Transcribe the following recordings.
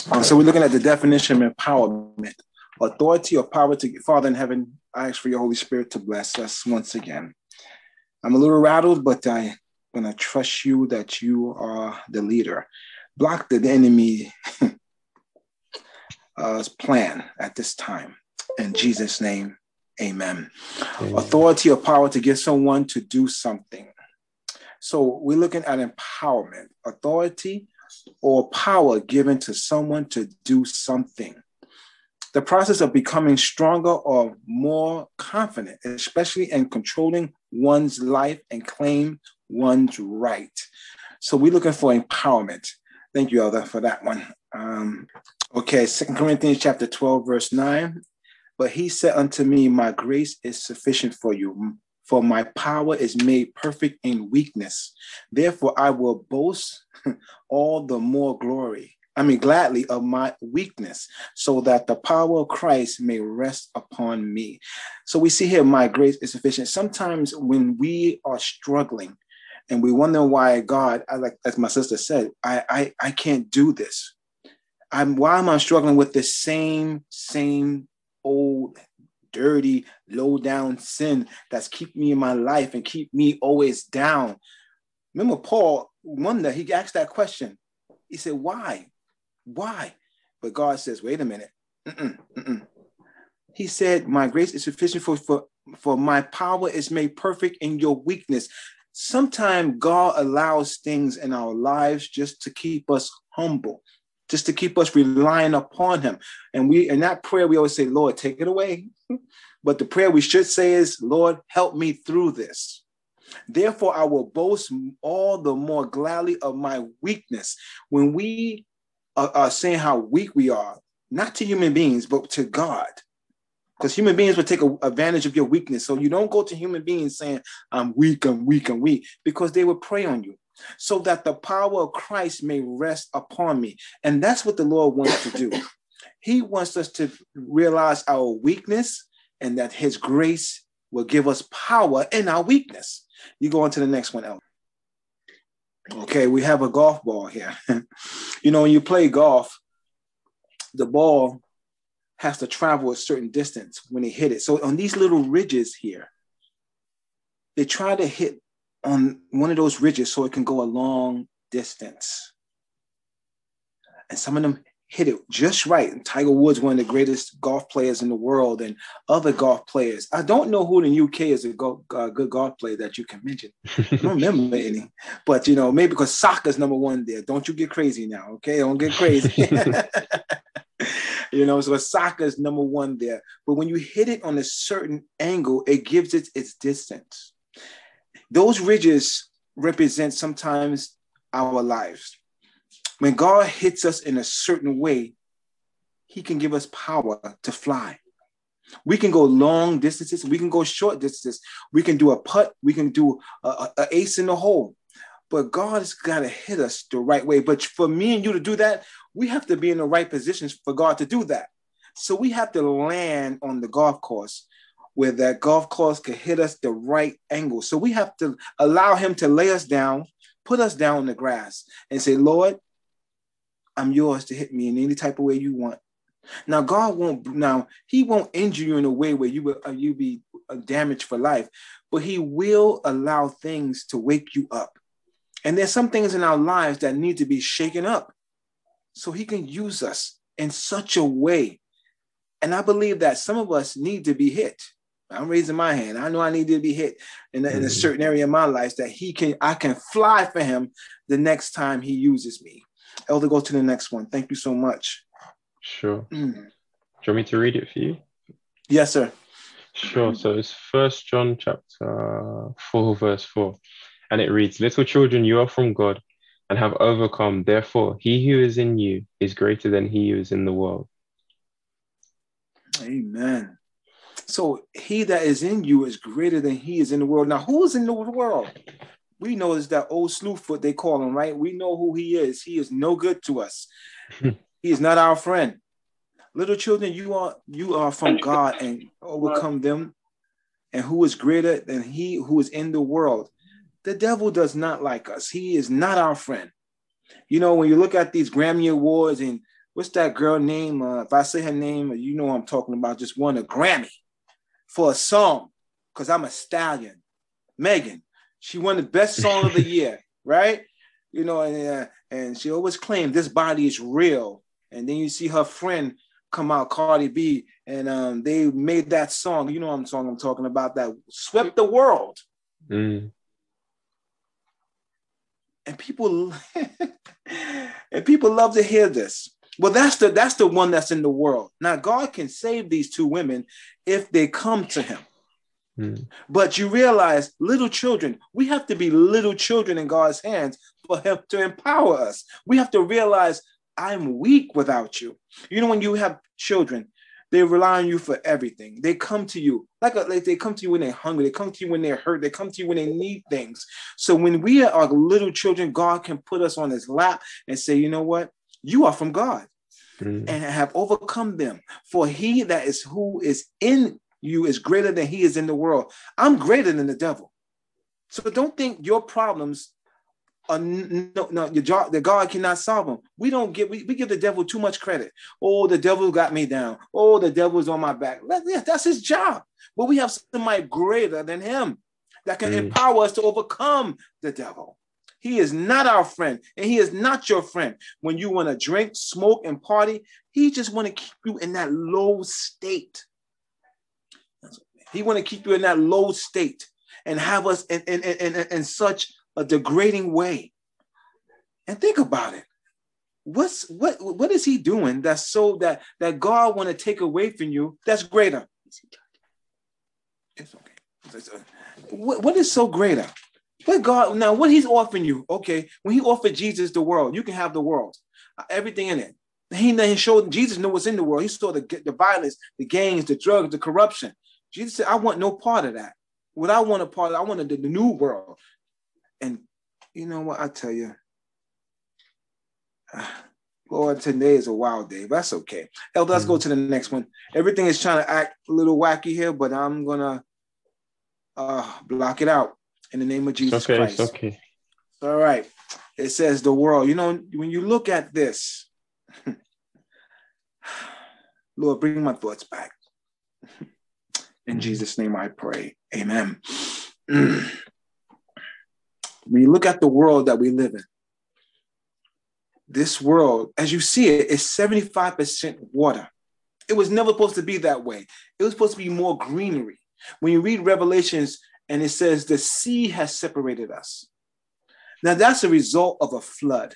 So we're looking at the definition of empowerment. Authority or power to Father in heaven, I ask for your Holy Spirit to bless us once again. I'm a little rattled, but I'm going to trust you that you are the leader. Block the enemy plan at this time. In Jesus' name, amen. Authority or power to get someone to do something. So we're looking at empowerment, authority or power given to someone to do something. The process of becoming stronger or more confident, especially in controlling one's life and claim one's right. So we're looking for empowerment. Thank you, Elder, for that one. Okay, 2 Corinthians chapter 12, verse 9. But he said unto me, my grace is sufficient for you, for my power is made perfect in weakness. Therefore, I will boast all the more gladly of my weakness, so that the power of Christ may rest upon me. So we see here, my grace is sufficient. Sometimes when we are struggling and we wonder why God, as my sister said, I can't do this. Why am I struggling with the same old, dirty, low down sin that's keep me in my life and keep me always down? Remember Paul, he asked that question. He said, why? But God says, wait a minute. He said, my grace is sufficient for my power is made perfect in your weakness. Sometimes God allows things in our lives just to keep us humble, just to keep us relying upon him. And in that prayer, we always say, Lord, take it away. But the prayer we should say is, Lord, help me through this. Therefore, I will boast all the more gladly of my weakness. When we are saying how weak we are, not to human beings, but to God. Because human beings will take advantage of your weakness. So you don't go to human beings saying, I'm weak, because they will prey on you. So that the power of Christ may rest upon me. And that's what the Lord wants to do. He wants us to realize our weakness and that his grace will give us power in our weakness. You go on to the next one, Elder. Okay, we have a golf ball here. When you play golf, the ball has to travel a certain distance when they hit it. So on these little ridges here, they try to hit on one of those ridges so it can go a long distance. And some of them hit it just right. And Tiger Woods, one of the greatest golf players in the world, and other golf players. I don't know who in the UK is a good golf player that you can mention. I don't remember any. But, maybe because soccer's number one there. Don't you get crazy now, okay? Don't get crazy. So soccer is number one there. But when you hit it on a certain angle, it gives it its distance. Those ridges represent sometimes our lives. When God hits us in a certain way, he can give us power to fly. We can go long distances. We can go short distances. We can do a putt. We can do a ace in the hole. But God has got to hit us the right way. But for me and you to do that, we have to be in the right positions for God to do that. So we have to land on the golf course where that golf course can hit us the right angle. So we have to allow him to lay us down, put us down in the grass and say, Lord, I'm yours to hit me in any type of way you want. Now, he won't injure you in a way where you be damaged for life, but he will allow things to wake you up. And there's some things in our lives that need to be shaken up so he can use us in such a way. And I believe that some of us need to be hit. I'm raising my hand. I know I need to be hit in a certain area of my life that I can fly for him the next time he uses me. Elder, go to the next one. Thank you so much. Sure. Do you want me to read it for you? Yes, sir. Sure. So it's 1 John chapter 4, verse 4. And it reads, little children, you are from God and have overcome. Therefore, he who is in you is greater than he who is in the world. Amen. So he that is in you is greater than he is in the world. Now, who is in the world? We know it's that old Slewfoot they call him, right? We know who he is. He is no good to us. He is not our friend. Little children, you are from God and overcome them. And who is greater than he who is in the world? The devil does not like us. He is not our friend. When you look at these Grammy Awards and what's that girl name? If I say her name, you know what I'm talking about, just won a Grammy for a song, because I'm a stallion. Megan, she won the best song of the year, right? You know, and she always claimed this body is real. And then you see her friend come out, Cardi B, and they made that song. You know what I'm talking about, that swept the world. Mm. And people love to hear this. Well, that's the one that's in the world. Now, God can save these two women if they come to him. Mm. But you realize, little children, we have to be little children in God's hands for him to empower us. We have to realize, I'm weak without you. You know, when you have children, they rely on you for everything. They come to you like they come to you when they're hungry. They come to you when they're hurt. They come to you when they need things. So when we are little children, God can put us on his lap and say, you know what? You are from God and have overcome them. For he that is who is in you is greater than he is in the world. I'm greater than the devil. So don't think your problems are the God cannot solve them. We give the devil too much credit. Oh, the devil got me down. Oh, the devil's on my back. That's his job. But we have somebody greater than him that can empower us to overcome the devil. He is not our friend, and he is not your friend. When you want to drink, smoke, and party, he just want to keep you in that low state. He want to keep you in that low state and have us in such a degrading way. And think about it. What is he doing that's so that God want to take away from you that's greater? It's okay. What is so greater? What God, now what he's offering you, okay, when he offered Jesus the world, you can have the world, everything in it. He showed, Jesus knew what's in the world. He saw the violence, the gangs, the drugs, the corruption. Jesus said, I want no part of that. What I want a part of, I wanted the new world. And you know what, I tell you, Lord, today is a wild day, but that's okay. Elder, let's go to the next one. Everything is trying to act a little wacky here, but I'm going to block it out in the name of Jesus Christ. It's okay. All right. It says the world. You know, when you look at this, Lord, bring my thoughts back. In Jesus' name I pray. Amen. When you look at the world that we live in, this world, as you see it, is 75% water. It was never supposed to be that way. It was supposed to be more greenery. When you read Revelations and it says the sea has separated us. Now that's a result of a flood.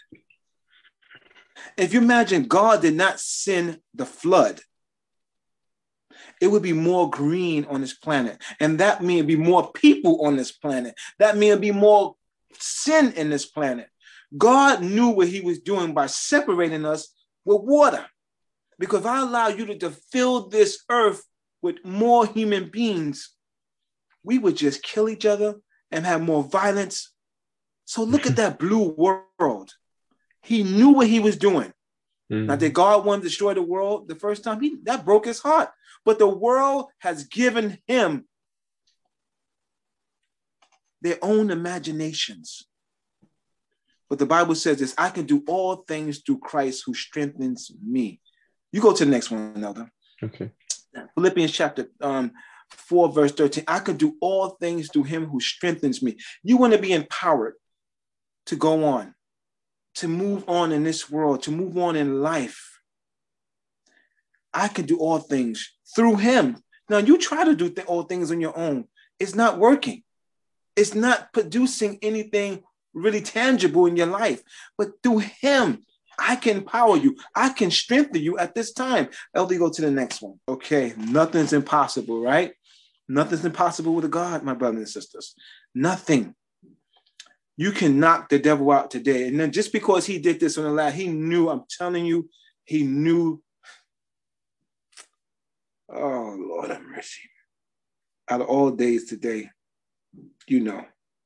If you imagine God did not send the flood, it would be more green on this planet. And that means be more people on this planet. That means be more sin in this planet. God knew what he was doing by separating us with water. Because if I allow you to fill this earth with more human beings, we would just kill each other and have more violence. So look at that blue world. He knew what he was doing. Now, did God want to destroy the world the first time? That broke his heart. But the world has given him their own imaginations. But the Bible says this, I can do all things through Christ who strengthens me. You go to the next one, Elder. Okay. Philippians chapter 4, verse 13. I can do all things through him who strengthens me. You want to be empowered to go on, to move on in this world, to move on in life. I can do all things through him. Now, you try to do all things on your own. It's not working. It's not producing anything really tangible in your life. But through him, I can empower you. I can strengthen you at this time. Elder, go to the next one. Okay, nothing's impossible, right? Nothing's impossible with a God, my brothers and sisters. Nothing. You can knock the devil out today. And then just because he did this on the last, he knew, I'm telling you, he knew. Oh, Lord have mercy. Out of all days today, you know.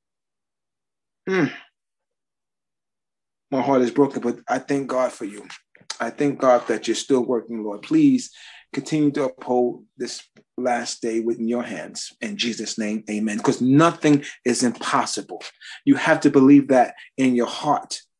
My heart is broken, but I thank God for you. I thank God that you're still working, Lord. Please continue to uphold this last day within your hands. In Jesus' name, amen. Because nothing is impossible. You have to believe that in your heart.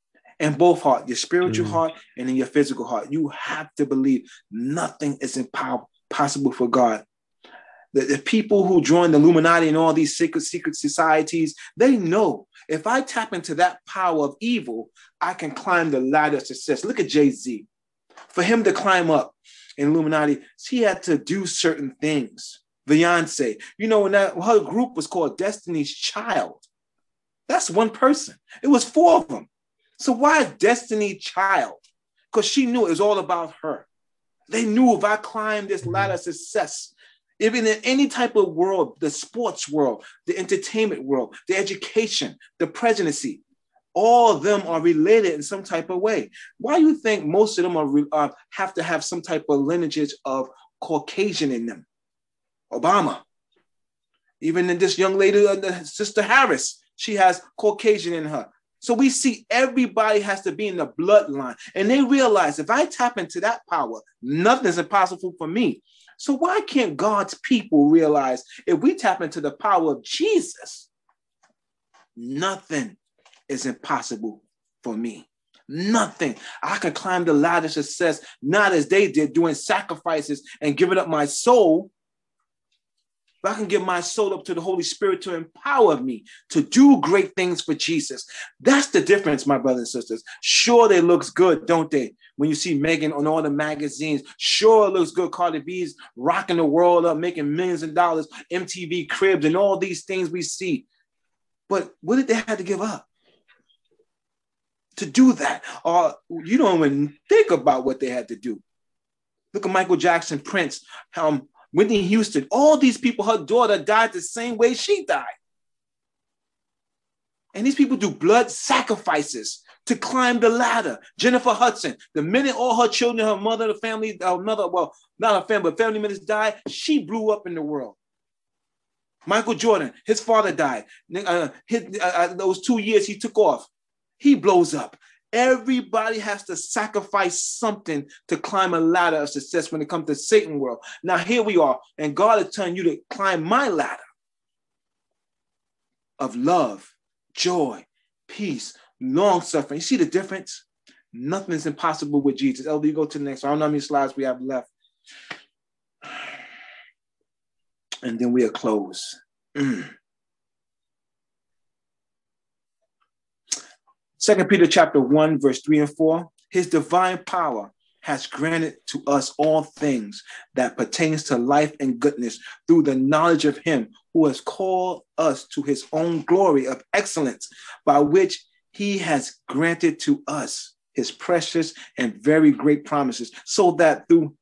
In both heart, your spiritual Mm. heart and in your physical heart. You have to believe nothing is impossible for God. The people who join the Illuminati and all these secret societies, they know if I tap into that power of evil, I can climb the ladder of success. Look at Jay-Z. For him to climb up in Illuminati, he had to do certain things. Beyonce, when her group was called Destiny's Child, that's one person. It was 4 of them. So why Destiny Child? Because she knew it was all about her. They knew if I climbed this ladder of success, even in any type of world, the sports world, the entertainment world, the education, the presidency, all of them are related in some type of way. Why do you think most of them have to have some type of lineage of Caucasian in them? Obama. Even in this young lady, Sister Harris, she has Caucasian in her. So we see everybody has to be in the bloodline. And they realize if I tap into that power, nothing's impossible for me. So why can't God's people realize if we tap into the power of Jesus, nothing is impossible for me? Nothing. I can climb the ladder of success, not as they did, doing sacrifices and giving up my soul. But I can give my soul up to the Holy Spirit to empower me to do great things for Jesus. That's the difference, my brothers and sisters. Sure, they looks good, don't they? When you see Megan on all the magazines, sure it looks good. Cardi B's rocking the world up, making millions of dollars, MTV Cribs and all these things we see. But what did they have to give up to do that? Or you don't even think about what they had to do. Look at Michael Jackson, Prince, Whitney Houston, all these people, her daughter died the same way she died. And these people do blood sacrifices to climb the ladder. Jennifer Hudson, the minute all her children, her mother, the family, well, not her family, but family members died, she blew up in the world. Michael Jordan, his father died. Those 2 years he took off, he blows up. Everybody has to sacrifice something to climb a ladder of success when it comes to Satan world. Now here we are, and God is telling you to climb my ladder of love, joy, peace, long suffering. You see the difference? Nothing is impossible with Jesus. Elder, you go to the next one. I don't know how many slides we have left. And then we'll close. 2 Peter chapter 1, verse 3 and 4. His divine power has granted to us all things that pertains to life and goodness through the knowledge of him who has called us to his own glory of excellence, by which he has granted to us his precious and very great promises, so that through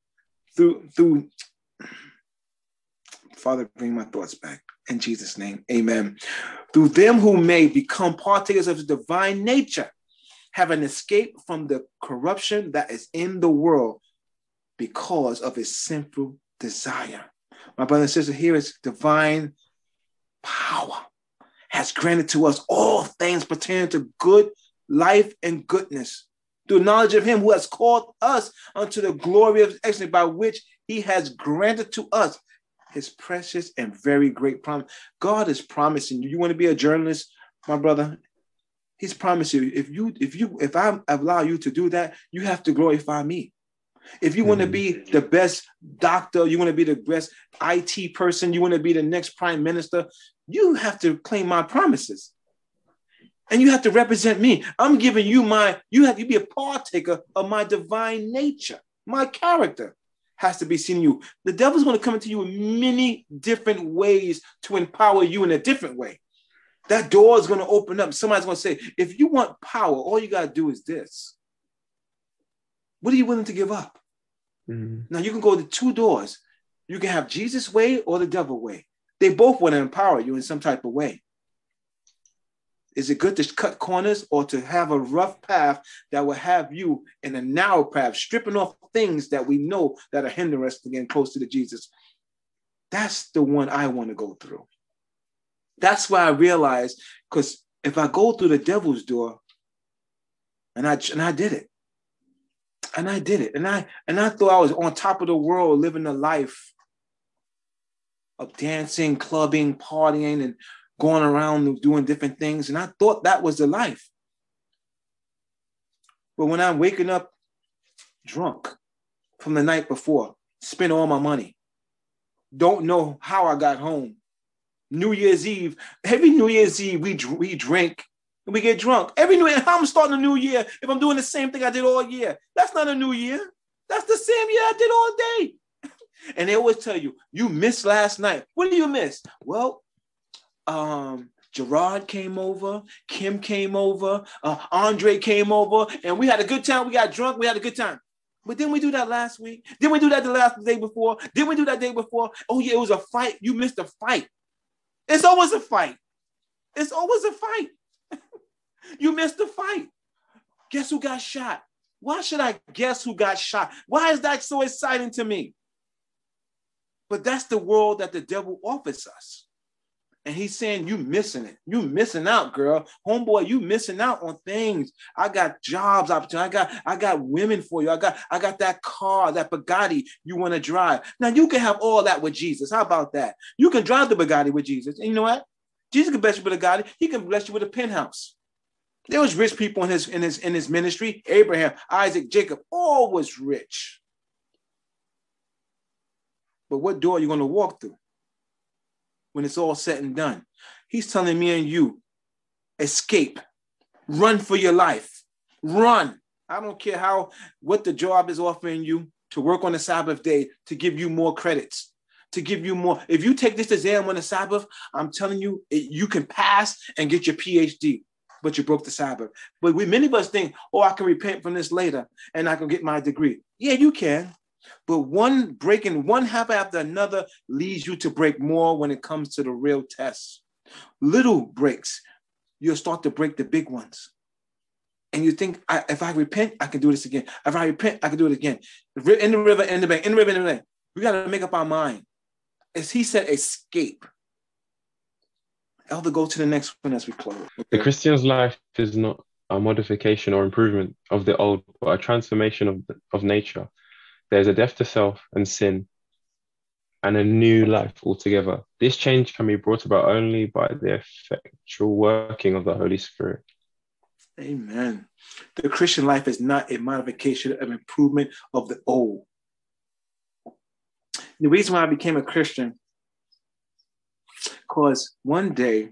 Father, bring my thoughts back. In Jesus' name, amen. Through them who may become partakers of his divine nature, having escaped from the corruption that is in the world because of his sinful desire. My brother and sister, here is divine power has granted to us all things pertaining to good life and goodness, through knowledge of him who has called us unto the glory of excellence, by which he has granted to us his precious and very great promise. God is promising you. You want to be a journalist, my brother? He's promised you, if I allow you to do that, you have to glorify me. If you want to be the best doctor, you want to be the best IT person, you want to be the next prime minister, you have to claim my promises. And you have to represent me. I'm giving you you have to be a partaker of my divine nature. My character has to be seen in you. The devil's going to come into you in many different ways to empower you in a different way. That door is going to open up. Somebody's going to say, if you want power, all you got to do is this. What are you willing to give up? Now you can go to 2 doors. You can have Jesus' way or the devil way. They both want to empower you in some type of way. Is it good to cut corners or to have a rough path that will have you in a narrow path, stripping off things that we know that are hindering us from getting closer to Jesus? That's the one I want to go through. That's why I realized, because if I go through the devil's door, and I did it, and I did it, and I thought I was on top of the world, living a life of dancing, clubbing, partying, and going around and doing different things, and I thought that was the life. But when I'm waking up drunk from the night before, spent all my money, don't know how I got home. New Year's Eve, every New Year's Eve, we drink and we get drunk. Every New Year, how I'm starting a new year if I'm doing the same thing I did all year? That's not a new year. That's the same year I did all day. And they always tell you, you missed last night. What do you miss? Well, Gerard came over, Kim came over, Andre came over, and we had a good time. We got drunk. We had a good time. But didn't we do that last week? Didn't we do that the day before? Didn't we do that day before? Oh, yeah, it was a fight. You missed a fight. It's always a fight. It's always a fight. You missed the fight. Guess who got shot? Why should I guess who got shot? Why is that so exciting to me? But that's the world that the devil offers us. And he's saying, you missing it. You missing out, girl. Homeboy, you missing out on things. I got jobs opportunity. I got women for you. I got that car, that Bugatti you want to drive. Now you can have all that with Jesus. How about that? You can drive the Bugatti with Jesus. And you know what? Jesus can bless you with a Bugatti. He can bless you with a penthouse. There was rich people in his ministry. Abraham, Isaac, Jacob, all was rich. But what door are you going to walk through when it's all said and done? He's telling me and you, escape, run for your life, run. I don't care what the job is offering you to work on the Sabbath day to give you more credits, to give you more. If you take this exam on the Sabbath, I'm telling you, you can pass and get your PhD, but you broke the Sabbath. But many of us think, oh, I can repent from this later and I can get my degree. Yeah, you can. But one habit after another leads you to break more when it comes to the real tests. Little breaks, you'll start to break the big ones. And you think, if I repent, I can do this again. If I repent, I can do it again. In the river, in the bank, in the river, in the bank. We got to make up our mind. As he said, escape. Elder, go to the next one as we close. Okay. The Christian's life is not a modification or improvement of the old, but a transformation of nature. There's a death to self and sin and a new life altogether. This change can be brought about only by the effectual working of the Holy Spirit. Amen. The Christian life is not a modification of improvement of the old. The reason why I became a Christian, because one day,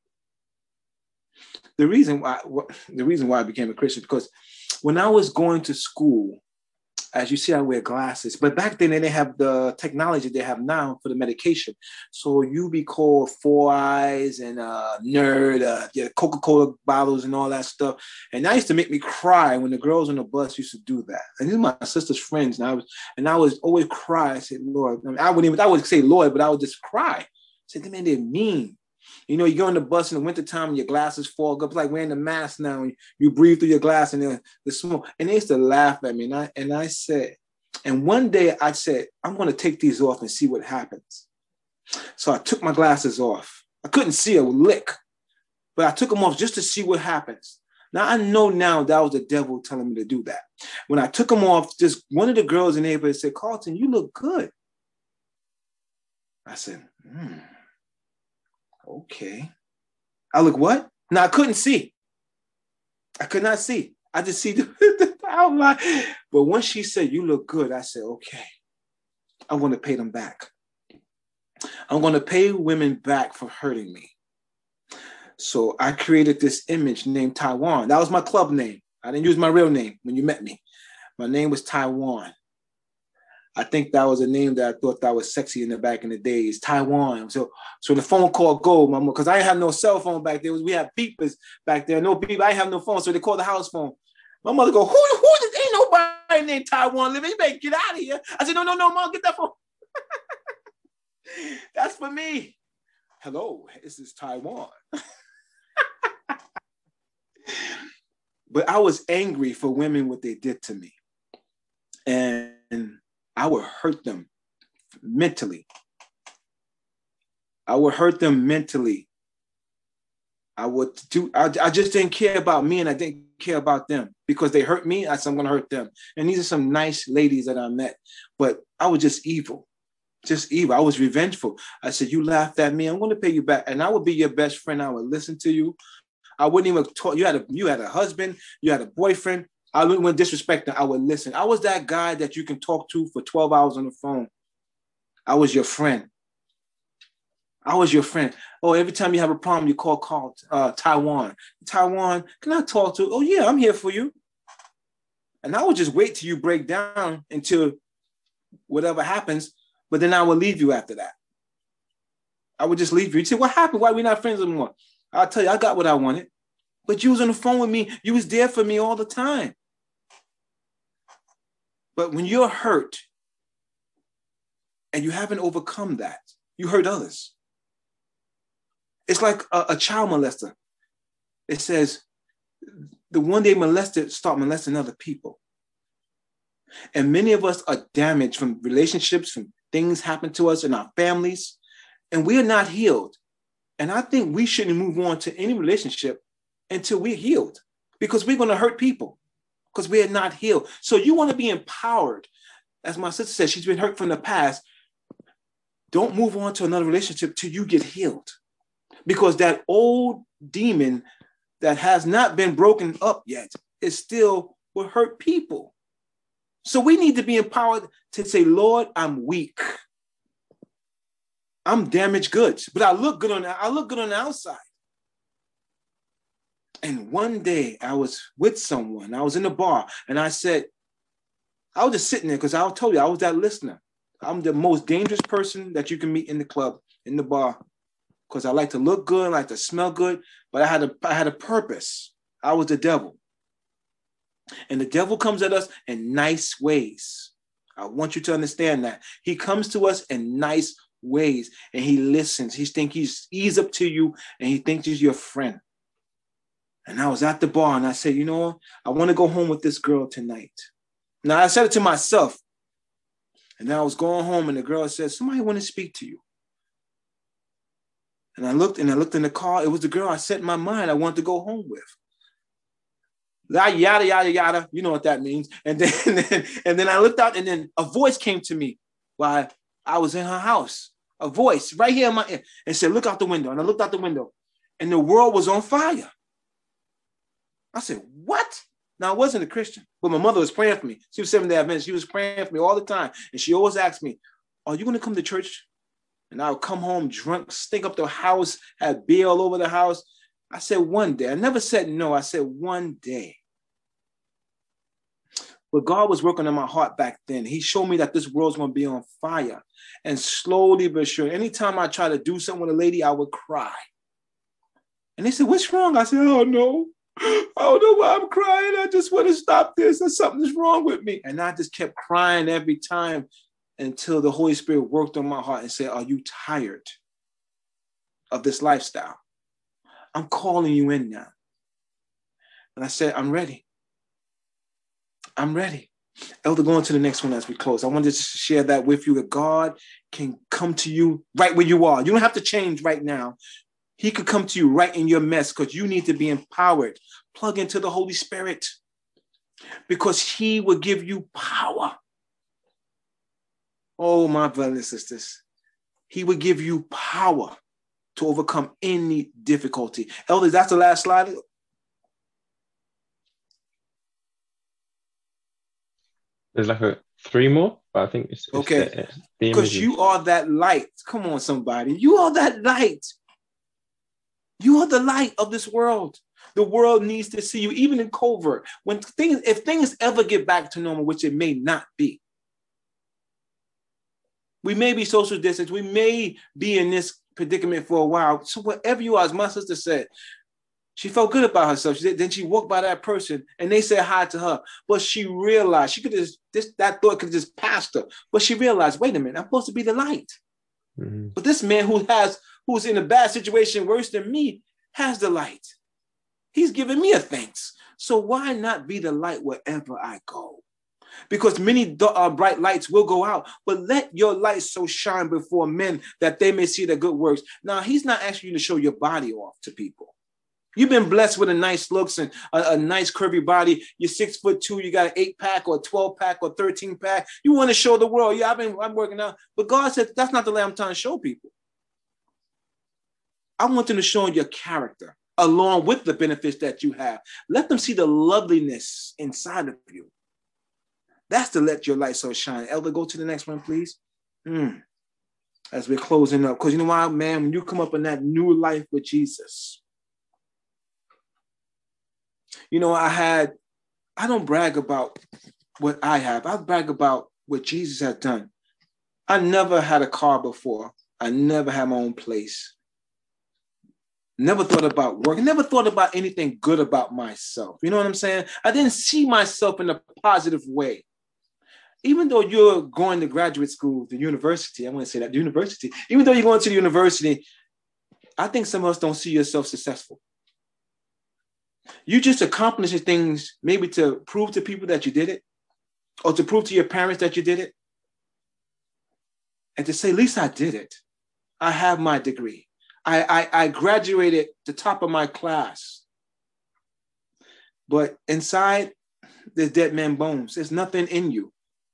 the reason why I became a Christian, because when I was going to school, as you see, I wear glasses. But back then, they didn't have the technology they have now for the medication. So you be called Four Eyes and nerd, Coca-Cola bottles and all that stuff. And that used to make me cry when the girls on the bus used to do that. And these are my sister's friends. And I was always cry. I said, Lord. I wouldn't say Lord, but I would just cry. I said, man, they're mean. You know, you go on the bus in the wintertime and your glasses fog up. It's like wearing the mask now. And you breathe through your glass and the smoke. And they used to laugh at me. And I said, and one day I said, I'm going to take these off and see what happens. So I took my glasses off. I couldn't see a lick, but I took them off just to see what happens. Now I know now that was the devil telling me to do that. When I took them off, just one of the girls in the neighborhood said, Carlton, you look good. I said, okay. I look what? Now I couldn't see. I could not see. I just see the outline. But once she said, you look good, I said, okay, I'm going to pay them back. I'm going to pay women back for hurting me. So I created this image named Taiwan. That was my club name. I didn't use my real name when you met me. My name was Taiwan. I think that was a name that I thought that was sexy in the back in the days, Taiwan. So the phone call go, mama, because I didn't have no cell phone back there. We had beepers back there, no beep. I didn't have no phone, so they called the house phone. My mother go, who ain't nobody named Taiwan living? You better get out of here. I said, no, mom, get that phone. That's for me. Hello, this is Taiwan. But I was angry for women, what they did to me. And I would hurt them mentally. I just didn't care about me, and I didn't care about them because they hurt me. I said, I'm going to hurt them. And these are some nice ladies that I met, but I was just evil. I was revengeful. I said, you laughed at me, I'm going to pay you back. And I would be your best friend. I would listen to you. I wouldn't even talk. You had a husband, you had a boyfriend. I wouldn't disrespect them. I would listen. I was that guy that you can talk to for 12 hours on the phone. I was your friend. I was your friend. Oh, every time you have a problem, you call Taiwan. Taiwan, can I talk to? Oh, yeah, I'm here for you. And I would just wait till you break down until whatever happens, but then I would leave you after that. I would just leave you. You'd say, what happened? Why are we not friends anymore? I'll tell you, I got what I wanted. But you was on the phone with me. You was there for me all the time. But when you're hurt and you haven't overcome that, you hurt others. It's like a child molester. It says, the one they molested start molesting other people. And many of us are damaged from relationships, from things happen to us in our families, and we are not healed. And I think we shouldn't move on to any relationship until we're healed, because we're going to hurt people because we are not healed. So you want to be empowered. As my sister said, she's been hurt from the past. Don't move on to another relationship till you get healed, because that old demon that has not been broken up yet is still will hurt people. So we need to be empowered to say, Lord, I'm weak. I'm damaged goods, but I look good on the outside. And one day I was with someone. I was in the bar, and I said, I was just sitting there because I told you I was that listener. I'm the most dangerous person that you can meet in the club, in the bar, because I like to look good, I like to smell good, but I had a purpose. I was the devil. And the devil comes at us in nice ways. I want you to understand that. He comes to us in nice ways, and he listens. He thinks he's up to you, and he thinks he's your friend. And I was at the bar, and I said, you know, I want to go home with this girl tonight. Now, I said it to myself. And then I was going home, and the girl said, somebody want to speak to you. And I looked in the car. It was the girl I set in my mind I wanted to go home with. Yada, yada, yada. You know what that means. And then I looked out, and then a voice came to me while I was in her house. A voice right here in my ear and said, look out the window. And I looked out the window, and the world was on fire. I said, what? Now, I wasn't a Christian, but my mother was praying for me. She was Seventh-day Adventist. She was praying for me all the time. And she always asked me, are you going to come to church? And I would come home drunk, stink up the house, had beer all over the house. I said, one day. I never said no. I said, one day. But God was working on my heart back then. He showed me that this world's going to be on fire. And slowly but surely, anytime I try to do something with a lady, I would cry. And they said, what's wrong? I said, oh, no. I don't know why I'm crying. I just want to stop this. Something's wrong with me. And I just kept crying every time until the Holy Spirit worked on my heart and said, are you tired of this lifestyle? I'm calling you in now. And I said, I'm ready. I'm ready. Elder, going to the next one as we close. I wanted to share that with you, that God can come to you right where you are. You don't have to change right now. He could come to you right in your mess, because you need to be empowered. Plug into the Holy Spirit, because he will give you power. Oh, my brothers and sisters, he will give you power to overcome any difficulty. Elders, that's the last slide. There's like three more, but I think it's okay. Because you are that light. Come on, somebody. You are that light. You are the light of this world. The world needs to see you, even in covert. If things ever get back to normal, which it may not be, we may be social distance. We may be in this predicament for a while. So wherever you are, as my sister said, she felt good about herself. Then she walked by that person and they said hi to her. But she realized that thought could just pass her. But she realized, wait a minute, I'm supposed to be the light. Mm-hmm. But this man who's in a bad situation worse than me has the light. He's giving me a thanks. So why not be the light wherever I go? Because many bright lights will go out, but let your light so shine before men that they may see the good works. Now, he's not asking you to show your body off to people. You've been blessed with a nice looks and a nice curvy body. You're 6'2", you got an 8-pack or a 12-pack or 13-pack. You want to show the world, yeah, I'm working out. But God said, that's not the way I'm trying to show people. I want them to show your character. along with the benefits that you have. Let them see the loveliness inside of you. That's to let your light so shine. Elder, go to the next one, please. As we're closing up. Because you know why, man, when you come up in that new life with Jesus, you know, I don't brag about what I have. I brag about what Jesus has done. I never had a car before. I never had my own place. Never thought about work. Never thought about anything good about myself. You know what I'm saying? I didn't see myself in a positive way. Even though you're going to graduate school, the university, I want to say that, the university, even though you're going to the university, I think some of us don't see yourself successful. You just accomplishing things maybe to prove to people that you did it, or to prove to your parents that you did it, and to say, at least I did it. I have my degree. I graduated the top of my class. But inside, there's dead man bones. There's nothing in you.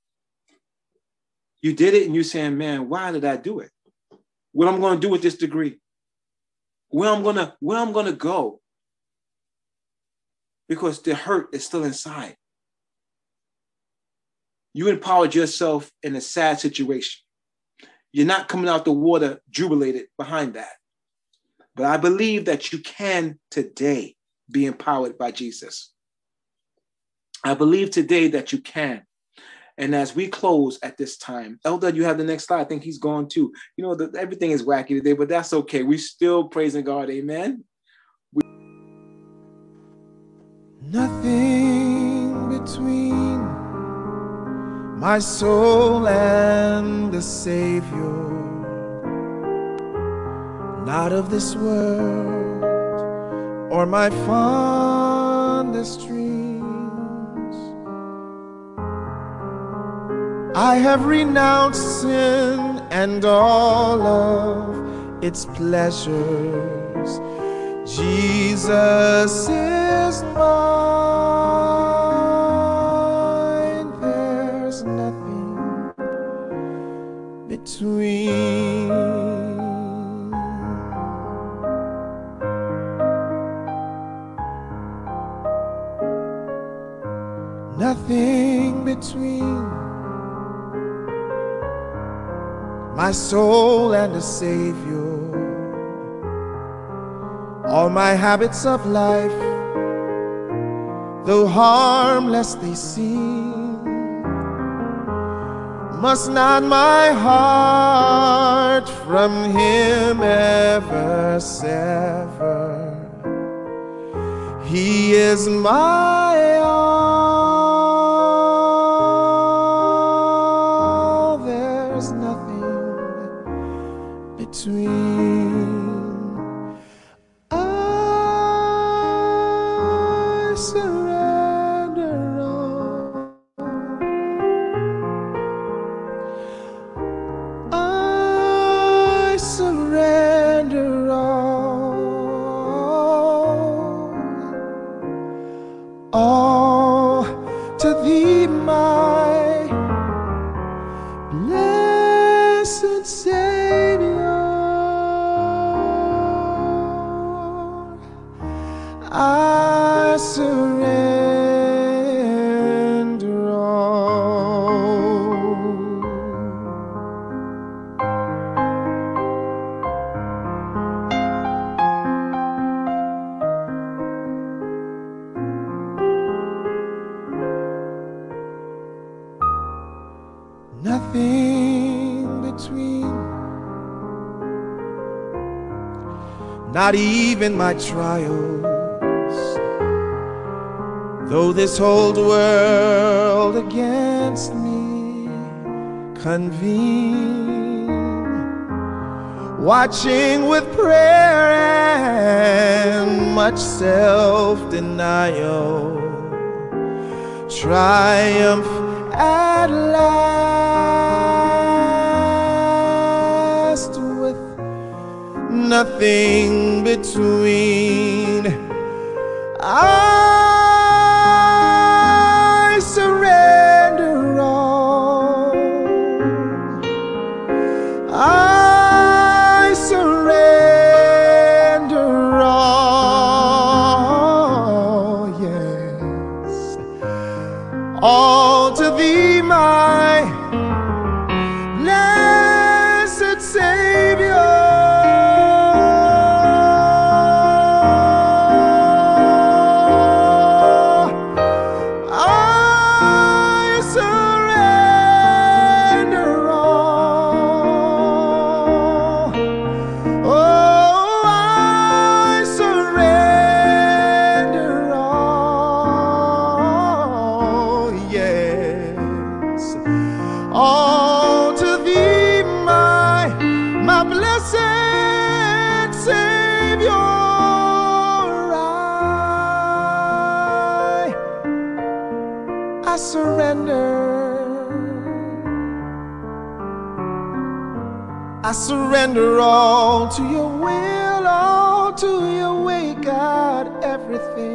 You did it and you're saying, man, why did I do it? What I'm going to do with this degree? Where I'm gonna go? Because the hurt is still inside. You empowered yourself in a sad situation. You're not coming out the water jubilated behind that. But I believe that you can today be empowered by Jesus. I believe today that you can. And as we close at this time, Elder, you have the next slide. I think he's gone too. You know, everything is wacky today, but that's okay. We're still praising God. Amen. Nothing between my soul and the Savior, not of this world or my fondest dreams. I have renounced sin and all of its pleasures. Jesus is mine. There's nothing between. Nothing between my soul and the Savior. All my habits of life, though harmless they seem, must not my heart from Him ever sever. He is my all. There's nothing between. I surrender all. I surrender all to Thee, my blessed Savior. I surrender all. Nothing between, not even my trials. Though this whole world against me convene, watching with prayer and much self-denial, triumph at last with nothing between. I surrender all. I surrender all. all to thee, my blessed Savior. I surrender. I surrender all to your will, all to your way, God, everything.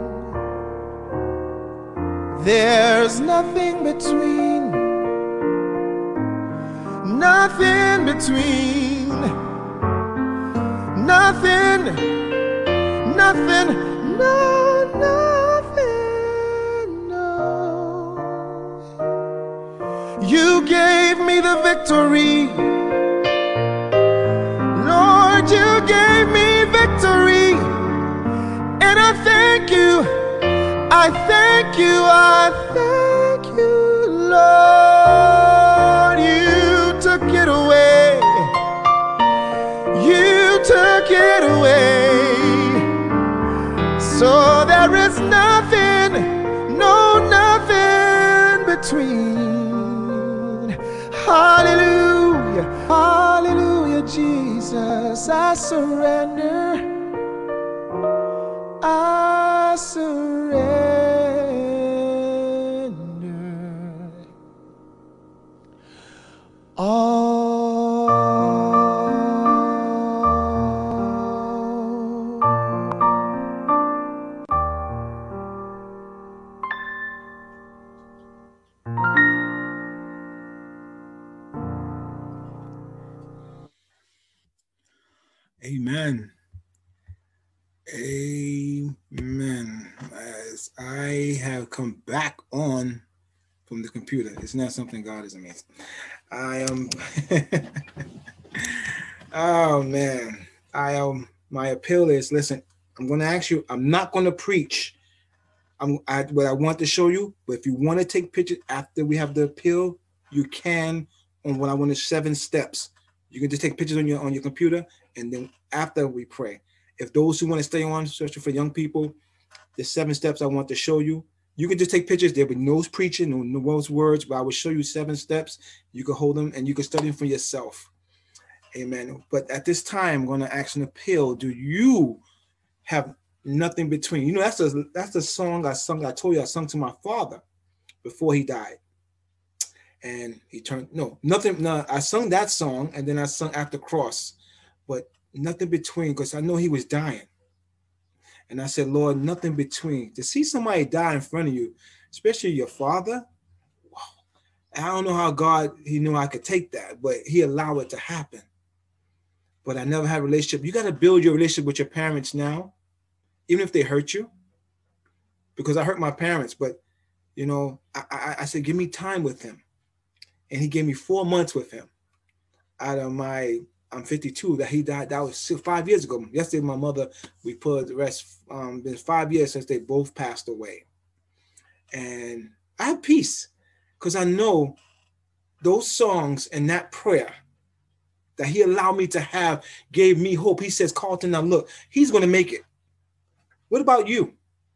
There's nothing between, nothing between, nothing, nothing, no, nothing, no. You gave me the victory. Lord, you gave me victory, and I thank you, I thank you, I thank you, Lord. You took it away, you took it away, so there is nothing, no, nothing between. Hallelujah, hallelujah, Jesus, I surrender, I surrender all. Amen. Amen. As I have come back on from the computer, it's not something God is amazing. I am. Oh man, My appeal is: listen. I'm going to ask you. I'm not going to preach. What I want to show you. But if you want to take pictures after we have the appeal, you can. On what I want is 7 steps. You can just take pictures on your computer, and then after we pray. If those who want to stay on, especially for young people, the 7 steps I want to show you. You can just take pictures. There'll be no preaching, no words, but I will show you 7 steps. You can hold them and you can study them for yourself. Amen. But at this time, I'm going to ask an appeal. Do you have nothing between? You know, that's the song I sung. I told you I sung to my father before he died. And he turned, I sung that song and then I sung At the Cross, but nothing between, because I know he was dying. And I said, Lord, nothing between. To see somebody die in front of you, especially your father, wow. I don't know how God, he knew I could take that, but he allowed it to happen. But I never had a relationship. You got to build your relationship with your parents now, even if they hurt you. Because I hurt my parents, but, you know, I said, give me time with him. And he gave me 4 months with him. Out of I'm 52, that he died. That was 5 years ago. Yesterday, my mother, we put the rest, been 5 years since they both passed away. And I have peace because I know those songs and that prayer that he allowed me to have gave me hope. He says, Carlton, now look, he's going to make it. What about you?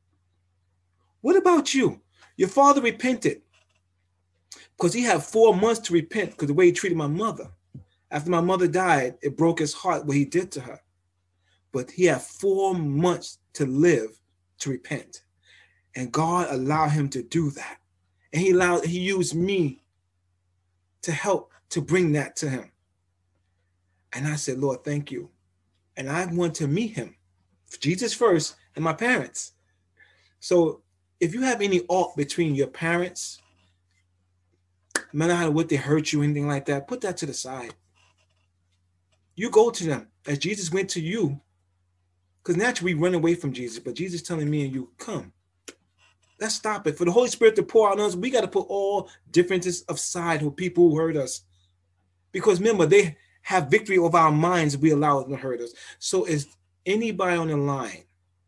What about you? Your father repented because he had 4 months to repent because the way he treated my mother. After my mother died, it broke his heart what he did to her. But he had 4 months to live to repent. And God allowed him to do that. And he used me to help to bring that to him. And I said, Lord, thank you. And I want to meet him, Jesus first, and my parents. So if you have any ought between your parents, no matter what they hurt you, anything like that, put that to the side. You go to them as Jesus went to you. Because naturally we run away from Jesus, but Jesus telling me and you, come. Let's stop it. For the Holy Spirit to pour out on us, we got to put all differences aside with people who hurt us. Because remember, they have victory over our minds if we allow them to hurt us. So is anybody on the line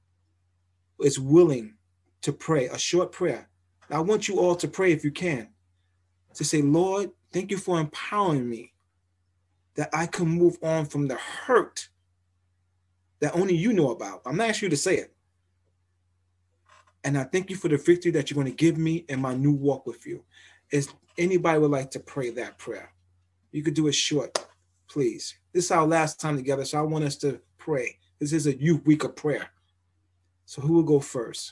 is willing to pray a short prayer? I want you all to pray if you can. To say, Lord, thank you for empowering me that I can move on from the hurt that only you know about. I'm not asking you to say it. And I thank you for the victory that you're going to give me in my new walk with you. It's Anybody would like to pray that prayer? You could do it short, please. This is our last time together, so I want us to pray. This is a youth week of prayer. So who will go first?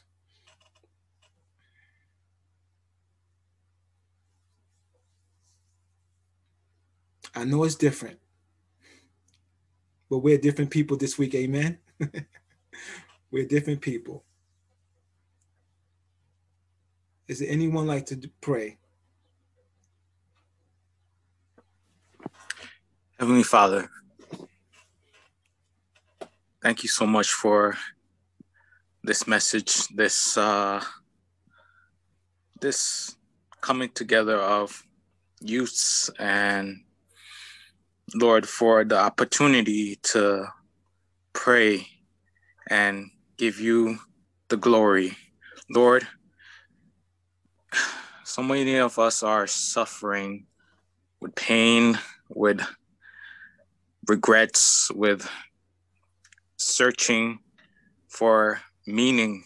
I know it's different, but we're different people this week, amen? We're different people. Is there anyone like to pray? Heavenly Father, thank you so much for this message, this coming together of youths, and Lord, for the opportunity to pray and give you the glory. Lord, so many of us are suffering with pain, with regrets, with searching for meaning.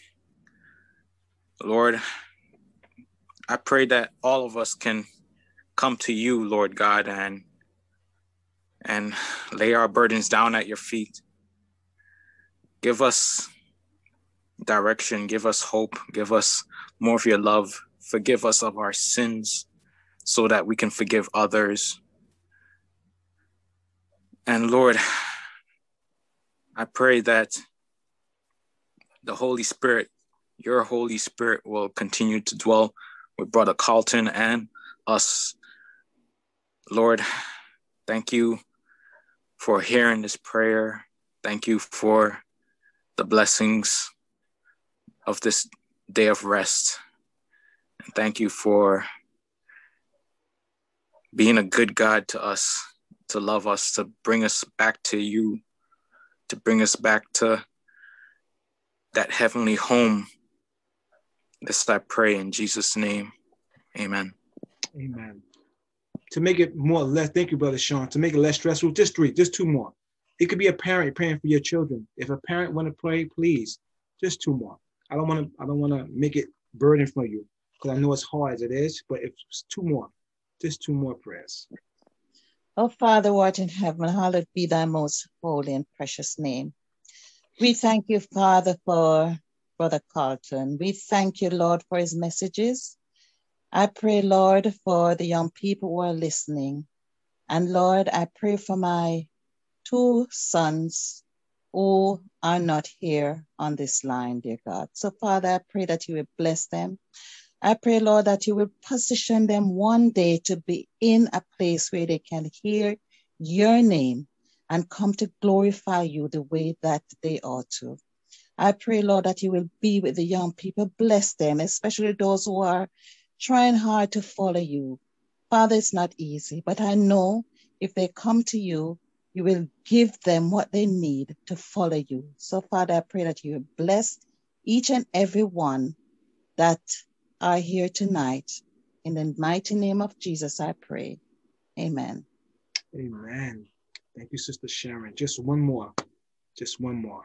Lord, I pray that all of us can come to you, Lord God, and lay our burdens down at your feet. Give us direction, give us hope, give us more of your love. Forgive us of our sins so that we can forgive others. And Lord, I pray that the Holy Spirit, your Holy Spirit, will continue to dwell with Brother Carlton and us. Lord, thank you for hearing this prayer. Thank you for the blessings of this day of rest. And thank you for being a good God to us, to love us, to bring us back to you, to bring us back to that heavenly home. This I pray in Jesus' name. Amen. Amen. To make it more or less, thank you, Brother Sean. To make it less stressful, just two more. It could be a parent praying for your children. If a parent want to pray, please, just two more. I don't want to make it burden for you, because I know it's hard as it is, but if it's two more, just two more prayers. Oh, Father, who art in heaven, hallowed be thy most holy and precious name. We thank you, Father, for Brother Carlton. We thank you, Lord, for his messages. I pray, Lord, for the young people who are listening. And Lord, I pray for my two sons who are not here on this line, dear God. So, Father, I pray that you will bless them. I pray, Lord, that you will position them one day to be in a place where they can hear your name and come to glorify you the way that they ought to. I pray, Lord, that you will be with the young people, bless them, especially those who are trying hard to follow you. Father, it's not easy, but I know if they come to you, you will give them what they need to follow you. So, Father, I pray that you will bless each and every one that are here tonight. In the mighty name of Jesus, I pray. Amen. Amen. Thank you, Sister Sharon. Just one more. Just one more.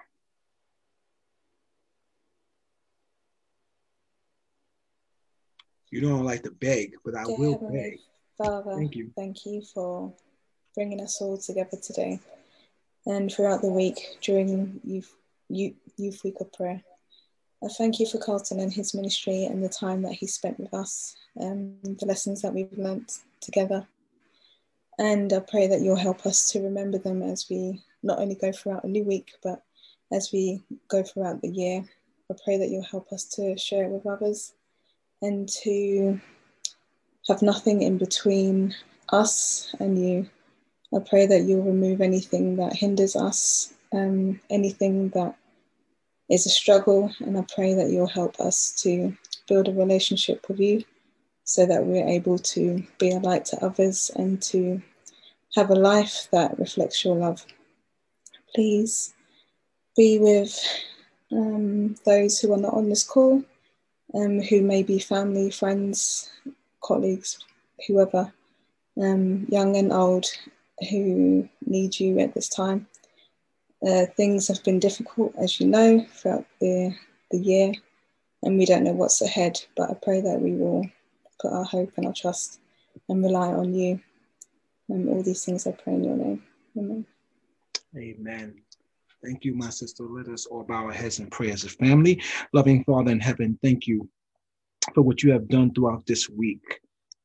You don't like to beg, but I will beg. Father, thank you for bringing us all together today and throughout the week during Youth Week of Prayer. I thank you for Carlton and his ministry and the time that he spent with us, the lessons that we've learnt together. And I pray that you'll help us to remember them as we not only go throughout a new week, but as we go throughout the year. I pray that you'll help us to share it with others and to have nothing in between us and you. I pray that you'll remove anything that hinders us, anything that is a struggle, and I pray that you'll help us to build a relationship with you so that we're able to be a light to others and to have a life that reflects your love. Please be with those who are not on this call, who may be family, friends, colleagues, whoever, young and old, who need you at this time. Things have been difficult, as you know, throughout the year, and we don't know what's ahead, but I pray that we will put our hope and our trust and rely on you. And all these things I pray in your name. Amen. Amen. Thank you, my sister. Let us all bow our heads in prayer as a family. Loving Father in heaven, thank you for what you have done throughout this week.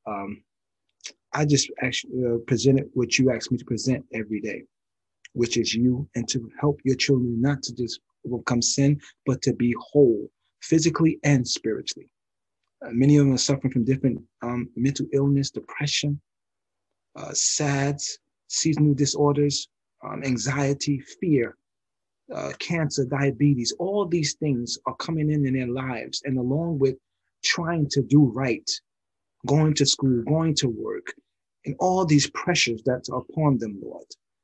I just actually presented what you asked me to present every day, which is you, and to help your children not to just overcome sin, but to be whole, physically and spiritually. Many of them are suffering from different mental illness, depression, SADS, seasonal disorders, anxiety, fear, cancer, diabetes. All these things are coming in their lives, and along with trying to do right, going to school, going to work, and all these pressures that are upon them, Lord.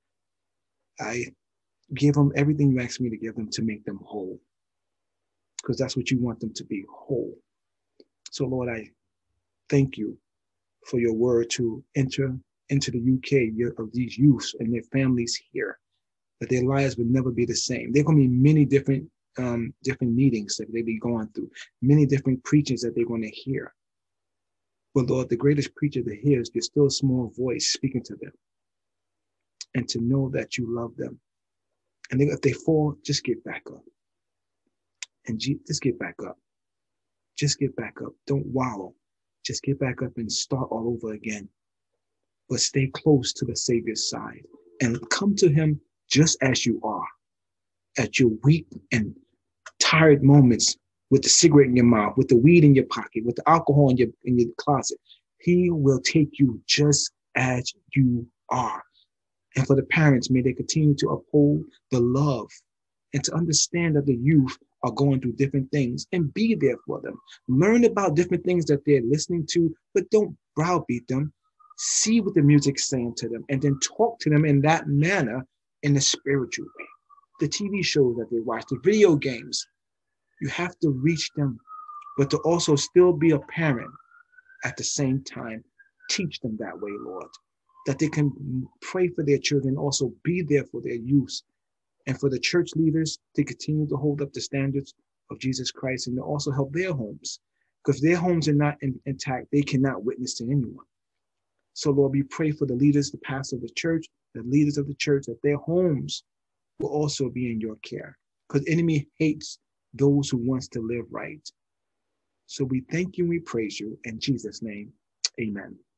I give them everything you asked me to give them to make them whole, because that's what you want them to be, whole. So, Lord, I thank you for your word to enter into the UK of these youths and their families here, that their lives would never be the same. There are going to be many different meetings that they be going through, many different preachings that they're going to hear. But Lord, the greatest preacher to hear is your still small voice speaking to them, and to know that you love them. And if they fall, just get back up. And just get back up. Just get back up. Don't wallow. Just get back up and start all over again. But stay close to the Savior's side and come to him just as you are, at your weak and tired moments, with the cigarette in your mouth, with the weed in your pocket, with the alcohol in your closet. He will take you just as you are. And for the parents, may they continue to uphold the love and to understand that the youth are going through different things, and be there for them. Learn about different things that they're listening to, but don't browbeat them. See what the music's saying to them, and then talk to them in that manner, in a spiritual way. The TV shows that they watch, the video games, you have to reach them, but to also still be a parent at the same time. Teach them that way, Lord, that they can pray for their children, also be there for their youth, and for the church leaders to continue to hold up the standards of Jesus Christ, and to also help their homes. Because if their homes are not intact, they cannot witness to anyone. So Lord, we pray for the leaders, the pastor of the church, the leaders of the church, that their homes will also be in your care. Because the enemy hates those who wants to live right. So we thank you and we praise you. In Jesus' name, amen.